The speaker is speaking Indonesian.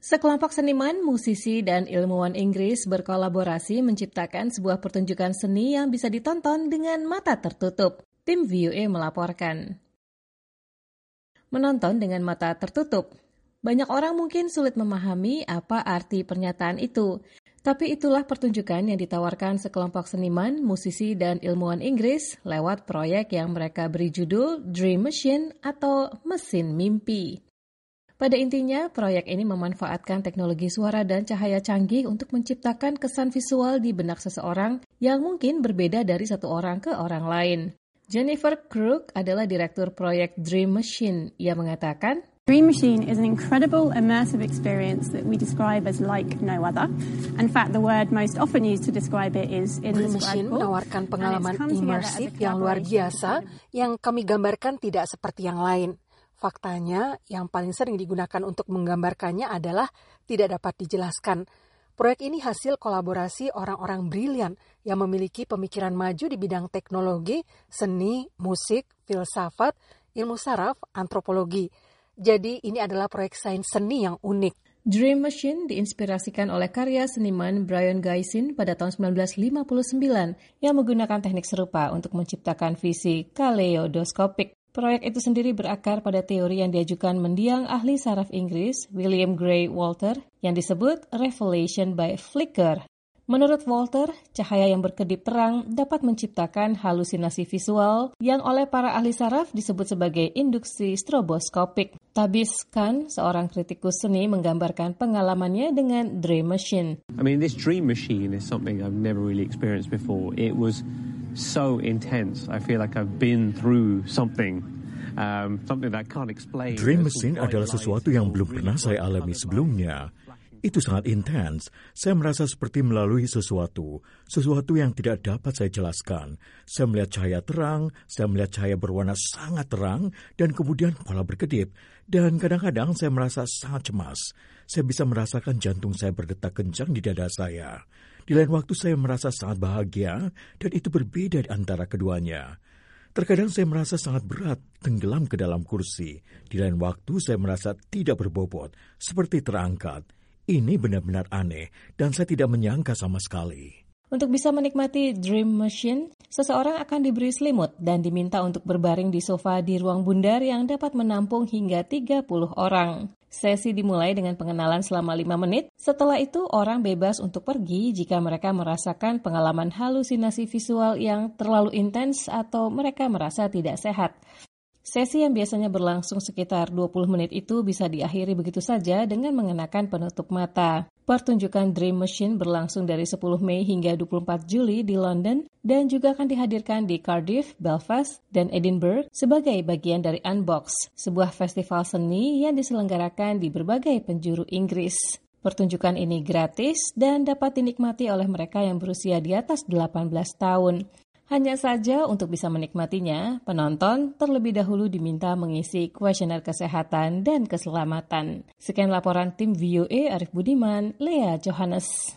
Sekelompok seniman, musisi, dan ilmuwan Inggris berkolaborasi menciptakan sebuah pertunjukan seni yang bisa ditonton dengan mata tertutup. Tim VOA melaporkan. Menonton dengan mata tertutup. Banyak orang mungkin sulit memahami apa arti pernyataan itu. Tapi itulah pertunjukan yang ditawarkan sekelompok seniman, musisi, dan ilmuwan Inggris lewat proyek yang mereka beri judul Dream Machine atau Mesin Mimpi. Pada intinya, proyek ini memanfaatkan teknologi suara dan cahaya canggih untuk menciptakan kesan visual di benak seseorang yang mungkin berbeda dari satu orang ke orang lain. Jennifer Crook adalah direktur proyek Dream Machine. Ia mengatakan, Dream Machine is an incredible immersive experience that we describe as like no other. In fact, the word most often used to describe it is Dream Machine menawarkan pengalaman imersif yang luar biasa yang kami gambarkan tidak seperti yang lain. Faktanya, yang paling sering digunakan untuk menggambarkannya adalah tidak dapat dijelaskan. Proyek ini hasil kolaborasi orang-orang brilian yang memiliki pemikiran maju di bidang teknologi, seni, musik, filsafat, ilmu saraf, antropologi. Jadi ini adalah proyek sains seni yang unik. Dream Machine diinspirasikan oleh karya seniman Brion Gysin pada tahun 1959 yang menggunakan teknik serupa untuk menciptakan visi kaleidoskopik. Proyek itu sendiri berakar pada teori yang diajukan mendiang ahli saraf Inggris William Gray Walter yang disebut revelation by flicker. Menurut Walter, cahaya yang berkedip terang dapat menciptakan halusinasi visual yang oleh para ahli saraf disebut sebagai induksi stroboskopik. Tabis Khan, seorang kritikus seni, menggambarkan pengalamannya dengan Dream Machine. I mean, this Dream Machine is something I've never really experienced before. It was so intense. I feel like I've been through something that I can't explain. Dream Machine adalah sesuatu yang belum pernah saya alami sebelumnya. Itu sangat intens. Saya merasa seperti melalui sesuatu yang tidak dapat saya jelaskan. Saya melihat cahaya terang, saya melihat cahaya berwarna sangat terang, dan kemudian kepala berkedip. Dan kadang-kadang saya merasa sangat cemas. Saya bisa merasakan jantung saya berdetak kencang di dada saya. Di lain waktu saya merasa sangat bahagia, dan itu berbeda antara keduanya. Terkadang saya merasa sangat berat, tenggelam ke dalam kursi. Di lain waktu saya merasa tidak berbobot, seperti terangkat. Ini benar-benar aneh, dan saya tidak menyangka sama sekali. Untuk bisa menikmati Dream Machine, seseorang akan diberi selimut dan diminta untuk berbaring di sofa di ruang bundar yang dapat menampung hingga 30 orang. Sesi dimulai dengan pengenalan selama 5 menit. Setelah itu, orang bebas untuk pergi jika mereka merasakan pengalaman halusinasi visual yang terlalu intens atau mereka merasa tidak sehat. Sesi yang biasanya berlangsung sekitar 20 menit itu bisa diakhiri begitu saja dengan mengenakan penutup mata. Pertunjukan Dream Machine berlangsung dari 10 Mei hingga 24 Juli di London dan juga akan dihadirkan di Cardiff, Belfast, dan Edinburgh sebagai bagian dari Unbox, sebuah festival seni yang diselenggarakan di berbagai penjuru Inggris. Pertunjukan ini gratis dan dapat dinikmati oleh mereka yang berusia di atas 18 tahun. Hanya saja untuk bisa menikmatinya, penonton terlebih dahulu diminta mengisi kuesioner kesehatan dan keselamatan. Sekian laporan tim VOA Arif Budiman, Lea Johannes.